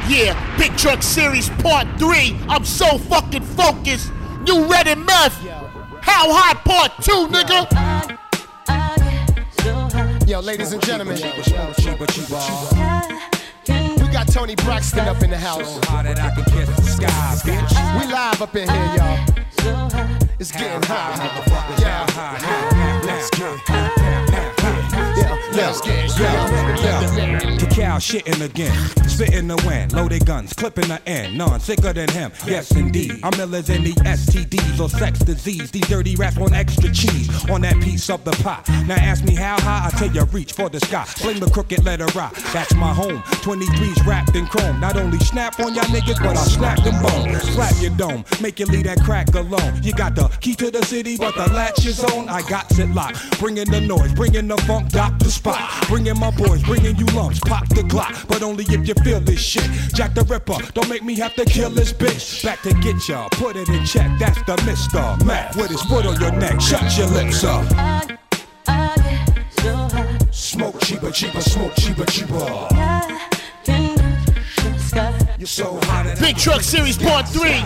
Yeah, Big Truck Series Part 3. I'm so fucking focused. New Red and Meth. How High Part 2, nigga. Yo, ladies and gentlemen, we got Tony Braxton up in the house. We live up in here, y'all. It's getting hot. Yeah. Let's get Cacao shitting again, spitting the wind, loaded guns, clipping the end, none sicker than him. Yes indeed, I'm illers in the STDs or sex disease. These dirty rats want extra cheese on that piece of the pie. Now ask me how high, I tell you reach for the sky. Fling the crooked letter rock, that's my home. 23's wrapped in chrome. Not only snap on y'all niggas, but I'll snap them bones. Slap your dome, make you leave that crack alone. You got the key to the city, but the latch is on. I got it locked, bringing the noise, bringing the funk, Dr. Spot. Bringing my boys, bringing you lumps, pop the Glock, but only if you feel this shit. Jack the Ripper, don't make me have to kill this bitch. Back to get ya, put it in check, that's the Mr. Mac. With his foot on your neck, shut your lips up. Smoke cheaper, cheaper, smoke cheaper, cheaper. You're so hot. Big Truck Series Part 3.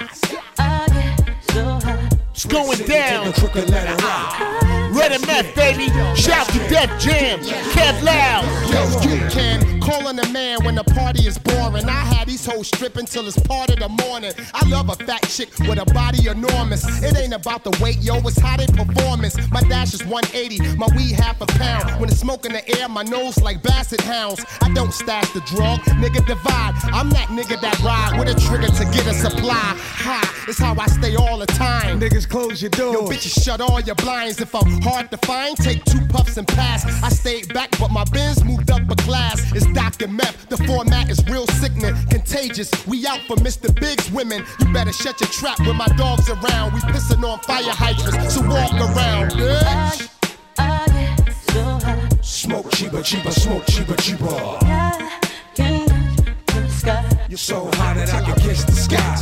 It's going down. Red and Meth, baby. Shout to Def Jam. Kev Loud. Yo, you can call on a man when the party is boring. I had these hoes stripping till it's part of the morning. I love a fat chick with a body enormous. It ain't about the weight, yo, it's how they performance. My dash is 180, my weed half a pound. When it's smoke in the air, my nose like basset hounds. I don't stash the drug, nigga divide. I'm that nigga that ride with a trigger to get a supply. Ha, it's how I stay all the time. Niggas close your doors. Yo, bitches shut all your blinds. If I'm hard to find, take 2 puffs and pass. I stayed back, but my Benz moved up a class. It's Dr. Meth, the format is real sickening, contagious. We out for Mr. Big's women. You better shut your trap when my dog's around. We pissing on fire hydrants, so walk around, bitch. Smoke cheaper, cheaper, smoke cheaper, cheaper. You're so hot that I can kiss the sky.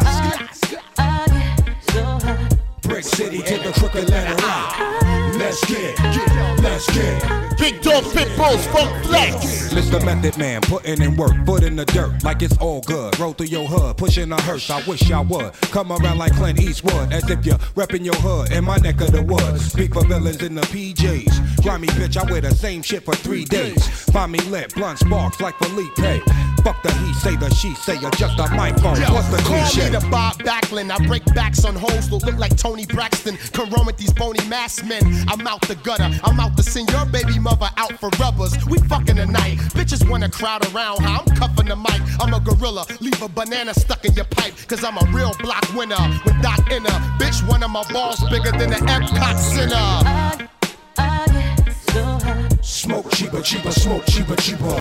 Brick City to the crooked letter rock. Let's get. Big Dog Pitbulls, Funk Flex. Mr. Method Man, putting in work, foot in the dirt, like it's all good. Roll through your hood, pushing a hearse, I wish I would. Come around like Clint Eastwood, as if you're repping your hood in my neck of the woods. Speak for villains in the PJs. Grimy bitch, I wear the same shit for 3 days. Find me lit, blunt sparks like Felipe. Fuck the he say, the she say, adjust the microphone. What's the call cliche? Me the Bob Backlund. I break backs on hoes that look like Tony Braxton. Come run with these bony masked men. I'm out the gutter. I'm out to send your baby mother out for rubbers. We fucking tonight. Bitches wanna crowd around how I'm cuffing the mic. I'm a gorilla. Leave a banana stuck in your pipe. Cause I'm a real block winner with Doc Inner. Bitch, one of my balls bigger than the Epcot Center. Smoke cheaper, cheaper, smoke cheaper, cheaper.